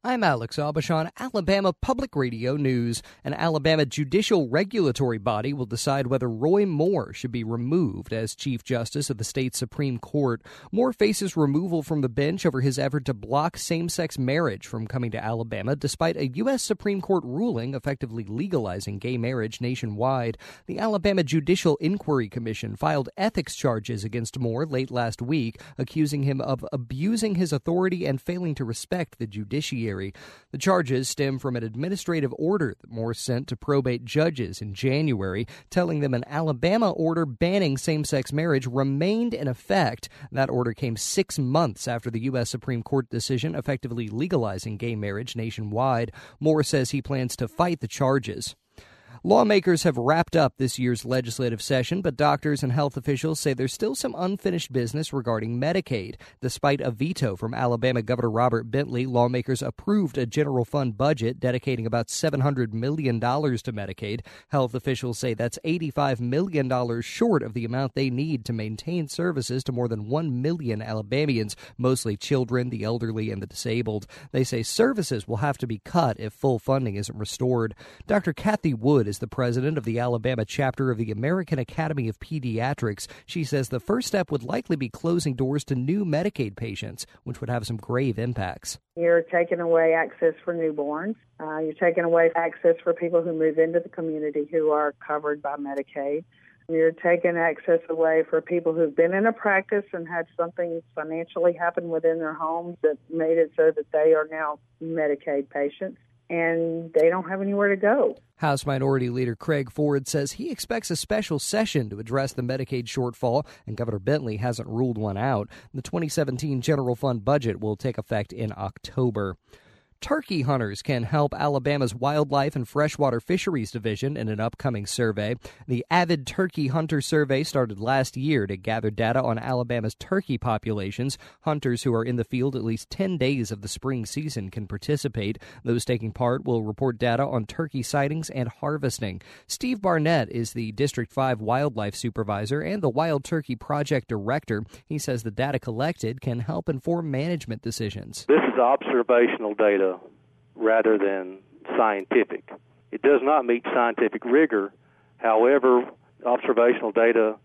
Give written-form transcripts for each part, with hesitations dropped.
I'm Alex Aubuchon, Alabama Public Radio News. An Alabama judicial regulatory body will decide whether Roy Moore should be removed as Chief Justice of the state Supreme Court. Moore faces removal from the bench over his effort to block same-sex marriage from coming to Alabama, despite a U.S. Supreme Court ruling effectively legalizing gay marriage nationwide. The Alabama Judicial Inquiry Commission filed ethics charges against Moore late last week, accusing him of abusing his authority and failing to respect the judiciary. The charges stem from an administrative order that Moore sent to probate judges in January, telling them an Alabama order banning same-sex marriage remained in effect. That order came 6 months after the U.S. Supreme Court decision effectively legalizing gay marriage nationwide. Moore says he plans to fight the charges. Lawmakers have wrapped up this year's legislative session, but doctors and health officials say there's still some unfinished business regarding Medicaid. Despite a veto from Alabama Governor Robert Bentley, lawmakers approved a general fund budget dedicating about $700 million to Medicaid. Health officials say that's $85 million short of the amount they need to maintain services to more than 1 million Alabamians, mostly children, the elderly, and the disabled. They say services will have to be cut if full funding isn't restored. Dr. Kathy Wood is the president of the Alabama chapter of the American Academy of Pediatrics. She says the first step would likely be closing doors to new Medicaid patients, which would have some grave impacts. You're taking away access for newborns. You're taking away access for people who move into the community who are covered by Medicaid. You're taking access away for people who've been in a practice and had something financially happen within their homes that made it so that they are now Medicaid patients, and they don't have anywhere to go. House Minority Leader Craig Ford says he expects a special session to address the Medicaid shortfall, and Governor Bentley hasn't ruled one out. The 2017 general fund budget will take effect in October. Turkey hunters can help Alabama's Wildlife and Freshwater Fisheries Division in an upcoming survey. The Avid Turkey Hunter Survey started last year to gather data on Alabama's turkey populations. Hunters who are in the field at least 10 days of the spring season can participate. Those taking part will report data on turkey sightings and harvesting. Steve Barnett is the District 5 Wildlife Supervisor and the Wild Turkey Project Director. He says the data collected can help inform management decisions. This is observational data rather than scientific. It does not meet scientific rigor. However, observational data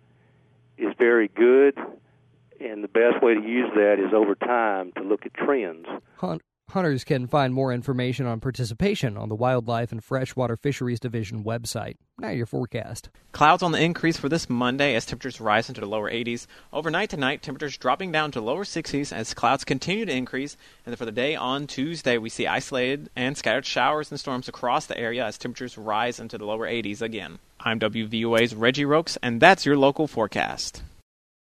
is very good, and the best way to use that is over time to look at trends. Hunters can find more information on participation on the Wildlife and Freshwater Fisheries Division website. Now your forecast. Clouds on the increase for this Monday as temperatures rise into the lower 80s. Overnight tonight, temperatures dropping down to lower 60s as clouds continue to increase. And for the day on Tuesday, we see isolated and scattered showers and storms across the area as temperatures rise into the lower 80s again. I'm WVOA's Reggie Rokes, and that's your local forecast.